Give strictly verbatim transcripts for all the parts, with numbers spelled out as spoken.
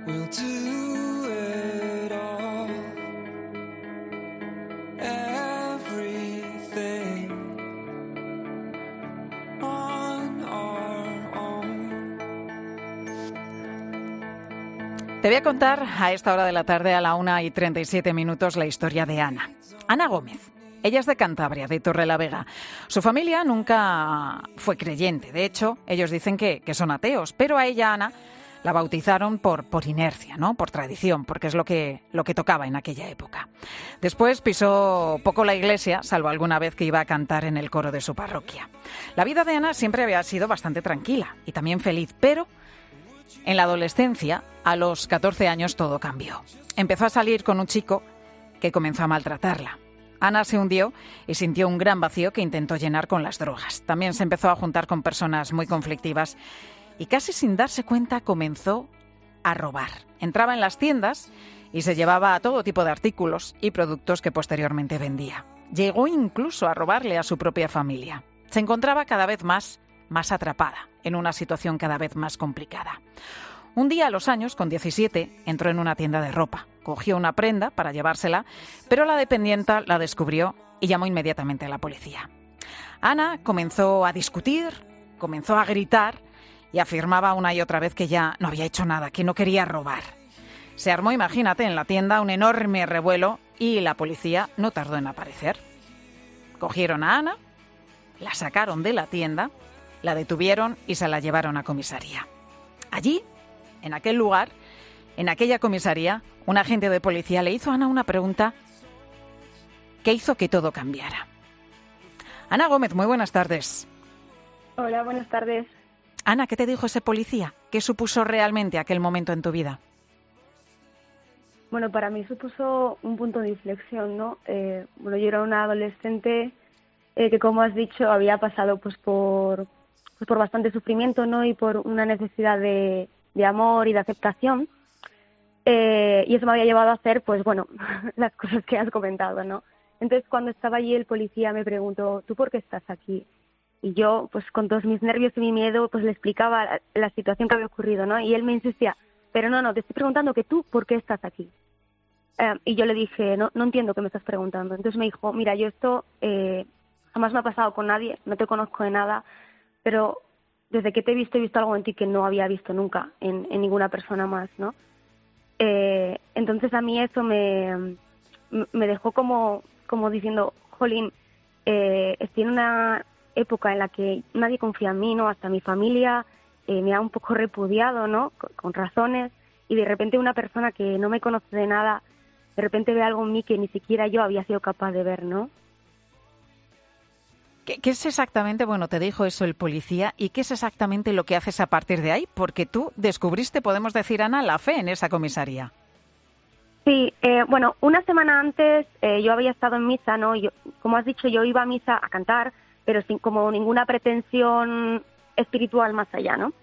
we'll do it all. Everything on our own. Te voy a contar a esta hora de la tarde, a la una y treinta y siete minutos, la historia de Ana. Ana Gómez. Ella es de Cantabria, de Torrelavega. Su familia nunca fue creyente. De hecho, ellos dicen que, que son ateos. Pero a ella, Ana, la bautizaron por, por inercia, ¿no? Por tradición, porque es lo que, lo que tocaba en aquella época. Después pisó poco la iglesia, salvo alguna vez que iba a cantar en el coro de su parroquia. La vida de Ana siempre había sido bastante tranquila y también feliz, pero en la adolescencia, a los catorce años, todo cambió. Empezó a salir con un chico que comenzó a maltratarla. Ana se hundió y sintió un gran vacío que intentó llenar con las drogas. También se empezó a juntar con personas muy conflictivas y casi sin darse cuenta comenzó a robar. Entraba en las tiendas y se llevaba todo tipo de artículos y productos que posteriormente vendía. Llegó incluso a robarle a su propia familia. Se encontraba cada vez más, más atrapada en una situación cada vez más complicada. Un día a los años, con diecisiete, entró en una tienda de ropa. Cogió una prenda para llevársela, pero la dependienta la descubrió y llamó inmediatamente a la policía. Ana comenzó a discutir, comenzó a gritar y afirmaba una y otra vez que ya no había hecho nada, que no quería robar. Se armó, imagínate, en la tienda un enorme revuelo y la policía no tardó en aparecer. Cogieron a Ana, la sacaron de la tienda, la detuvieron y se la llevaron a comisaría. Allí, en aquel lugar, en aquella comisaría, un agente de policía le hizo a Ana una pregunta que hizo que todo cambiara. Ana Gómez, muy buenas tardes. Hola, buenas tardes. Ana, ¿qué te dijo ese policía? ¿Qué supuso realmente aquel momento en tu vida? Bueno, para mí supuso un punto de inflexión, ¿no? Eh, bueno, yo era una adolescente eh, que, como has dicho, había pasado pues por, pues, por bastante sufrimiento, ¿no? Y por una necesidad de, de amor y de aceptación. Eh, y eso me había llevado a hacer, pues bueno, las cosas que has comentado, ¿no? Entonces, cuando estaba allí, el policía me preguntó, ¿tú por qué estás aquí? Y yo, pues con todos mis nervios y mi miedo, pues le explicaba la, la situación que había ocurrido, ¿no? Y él me insistía, pero no, no, te estoy preguntando que tú, ¿por qué estás aquí? Eh, y yo le dije, no, no entiendo qué me estás preguntando. Entonces me dijo, mira, yo esto eh, jamás me ha pasado con nadie, no te conozco de nada, pero desde que te he visto, he visto algo en ti que no había visto nunca en, en ninguna persona más, ¿no? Eh, entonces a mí eso me, me dejó como, como diciendo, jolín, eh, estoy en una época en la que nadie confía en mí, ¿no? Hasta mi familia eh, me ha un poco repudiado, ¿no? Con, con razones, y de repente una persona que no me conoce de nada, de repente ve algo en mí que ni siquiera yo había sido capaz de ver, ¿no? ¿Qué, ¿Qué es exactamente, bueno, te dijo eso el policía, y qué es exactamente lo que haces a partir de ahí? Porque tú descubriste, podemos decir, Ana, la fe en esa comisaría. Sí, eh, bueno, una semana antes eh, yo había estado en misa, ¿no? Yo, como has dicho, yo iba a misa a cantar, pero sin como ninguna pretensión espiritual más allá, ¿no?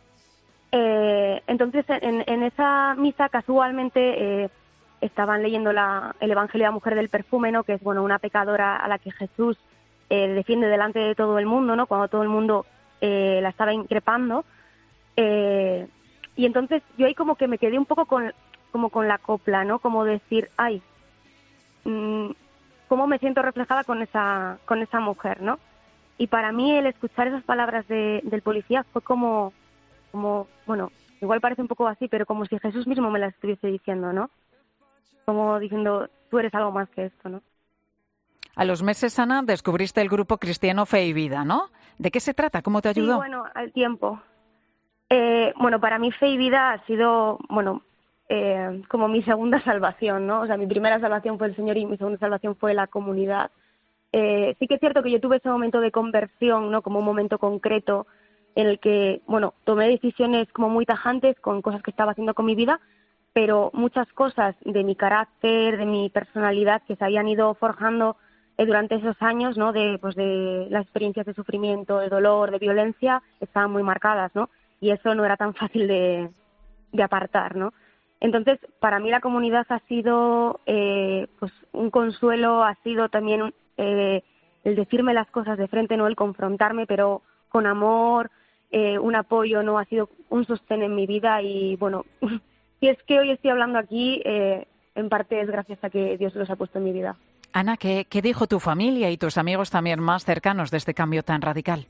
Eh, entonces, en, en esa misa, casualmente, eh, estaban leyendo la, el Evangelio de la Mujer del Perfume, ¿no? Que es, bueno, una pecadora a la que Jesús eh, defiende delante de todo el mundo, ¿no? Cuando todo el mundo eh, la estaba increpando. Eh, y entonces yo ahí como que me quedé un poco con, como con la copla, ¿no? Como decir, ay, mmm, cómo me siento reflejada con esa, con esa mujer, ¿no? Y para mí el escuchar esas palabras de, del policía fue como, como, bueno, igual parece un poco así, pero como si Jesús mismo me las estuviese diciendo, ¿no? Como diciendo, tú eres algo más que esto, ¿no? A los meses, Ana, descubriste el grupo cristiano Fe y Vida, ¿no? ¿De qué se trata? ¿Cómo te ayudó? Sí, bueno, al tiempo. Eh, bueno, para mí Fe y Vida ha sido, bueno, eh, como mi segunda salvación, ¿no? O sea, mi primera salvación fue el Señor y mi segunda salvación fue la comunidad. Eh, sí que es cierto que yo tuve ese momento de conversión, ¿no? Como un momento concreto en el que, bueno, tomé decisiones como muy tajantes con cosas que estaba haciendo con mi vida, pero muchas cosas de mi carácter, de mi personalidad que se habían ido forjando eh, durante esos años, ¿no? De, pues de las experiencias de sufrimiento, de dolor, de violencia, estaban muy marcadas, ¿no? Y eso no era tan fácil de, de apartar, ¿no? Entonces, para mí la comunidad ha sido eh, pues un consuelo, ha sido también eh, el decirme las cosas de frente, no el confrontarme, pero con amor, eh, un apoyo, no ha sido un sostén en mi vida y, bueno, si es que hoy estoy hablando aquí, eh, en parte es gracias a que Dios los ha puesto en mi vida. Ana, ¿qué, ¿qué dijo tu familia y tus amigos también más cercanos de este cambio tan radical?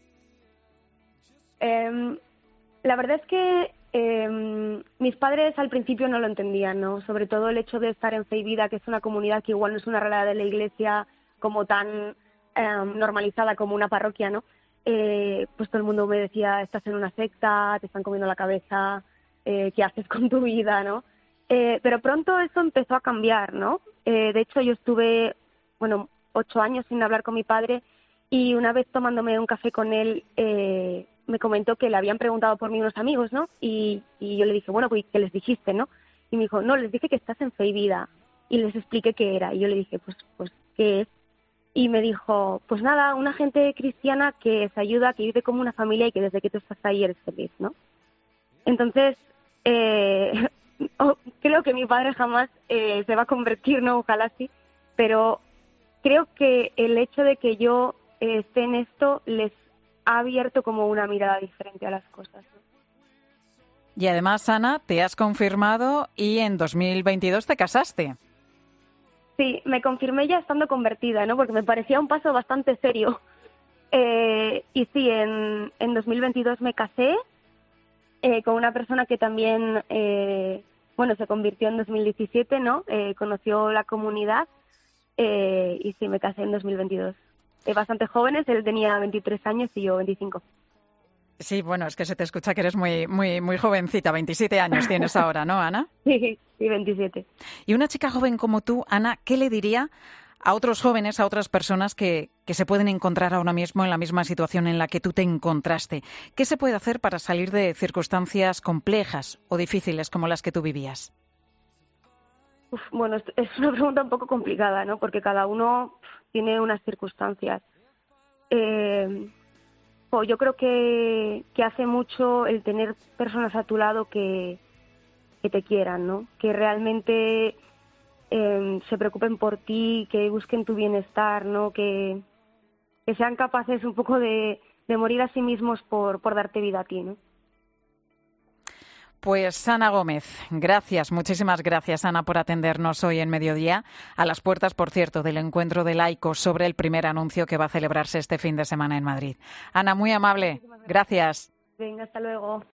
Eh, la verdad es que eh, mis padres al principio no lo entendían, ¿no? Sobre todo el hecho de estar en Fe y Vida, que es una comunidad que igual no es una rama de la iglesia como tan eh, normalizada como una parroquia, ¿no? Eh, pues todo el mundo me decía, estás en una secta, te están comiendo la cabeza, eh, ¿qué haces con tu vida, no? Eh, pero pronto eso empezó a cambiar, ¿no? Eh, de hecho, yo estuve, bueno, ocho años sin hablar con mi padre y una vez tomándome un café con él, eh, me comentó que le habían preguntado por mí unos amigos, ¿no? Y, y yo le dije, bueno, pues, ¿qué les dijiste, no? Y me dijo, no, les dije que estás en Fe y Vida. Y les expliqué qué era. Y yo le dije, pues, pues, ¿qué es? Y me dijo, pues nada, una gente cristiana que se ayuda, que vive como una familia y que desde que tú estás ahí eres feliz, ¿no? Entonces, eh, oh, creo que mi padre jamás eh, se va a convertir, ¿no? Ojalá sí, pero creo que el hecho de que yo eh, esté en esto les ha abierto como una mirada diferente a las cosas, ¿no? Y además, Ana, te has confirmado y en dos mil veintidós te casaste. Sí, me confirmé ya estando convertida, ¿no? Porque me parecía un paso bastante serio. Eh, y sí, en, en dos mil veintidós me casé eh, con una persona que también, eh, bueno, se convirtió en dos mil diecisiete, ¿no? Eh, conoció la comunidad eh, y sí, me casé en dos mil veintidós. Eh, bastante jóvenes, él tenía veintitrés años y yo veinticinco. Sí, bueno, es que se te escucha que eres muy, muy, muy jovencita, veintisiete años tienes ahora, ¿no, Ana? Sí, sí, veintisiete. Y una chica joven como tú, Ana, ¿qué le diría a otros jóvenes, a otras personas que, que se pueden encontrar ahora mismo en la misma situación en la que tú te encontraste? ¿Qué se puede hacer para salir de circunstancias complejas o difíciles como las que tú vivías? Uf, bueno, es, es una pregunta un poco complicada, ¿no? Porque cada uno tiene unas circunstancias. Eh, oh, yo creo que, que hace mucho el tener personas a tu lado que, que te quieran, ¿no? Que realmente eh, se preocupen por ti, que busquen tu bienestar, ¿no? Que, que sean capaces un poco de, de morir a sí mismos por, por darte vida a ti, ¿no? Pues Ana Gómez, gracias, muchísimas gracias, Ana, por atendernos hoy en Mediodía, a las puertas, por cierto, del encuentro de laicos sobre el primer anuncio que va a celebrarse este fin de semana en Madrid. Ana, muy amable, gracias. Venga, hasta luego.